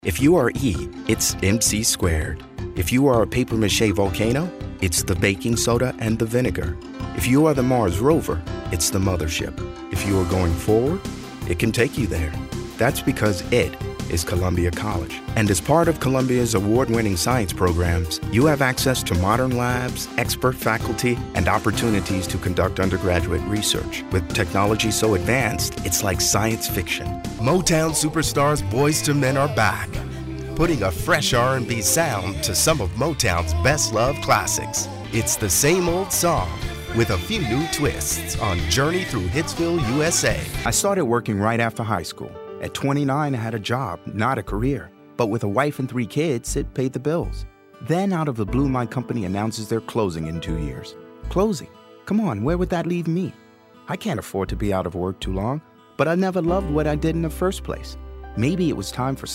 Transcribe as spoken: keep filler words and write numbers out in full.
If you are E, it's M C squared. If you are a papier-mâché volcano, it's the baking soda and the vinegar. If you are the Mars rover, it's the mothership. If you are going forward, it can take you there. That's because it is Columbia College. And as part of Columbia's award-winning science programs, you have access to modern labs, expert faculty, and opportunities to conduct undergraduate research. With technology so advanced, it's like science fiction. Motown superstars Boyz two Men are back, putting a fresh R and B sound to some of Motown's best-loved classics. It's the same old song with a few new twists on Journey Through Hitsville, U S A. I started working right after high school. At twenty-nine, I had a job, not a career. But with a wife and three kids, it paid the bills. Then out of the blue, my company announces they're closing in two years. Closing? Come on, where would that leave me? I can't afford to be out of work too long, but I never loved what I did in the first place. Maybe it was time for